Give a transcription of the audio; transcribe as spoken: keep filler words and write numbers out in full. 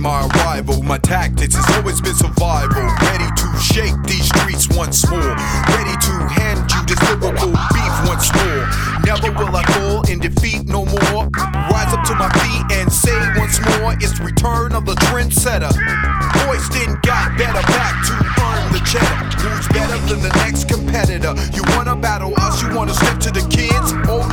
my arrival. My tactics has always been survival. Ready to shake these streets once more. Ready to hand you this lyrical beef once more. Never will I fall in defeat no more. Rise up to my feet and say once more, it's the return of the trendsetter. Boys didn't got better back to earn the cheddar. Who's better than the next competitor? You wanna battle us, you wanna step to the kids? Oh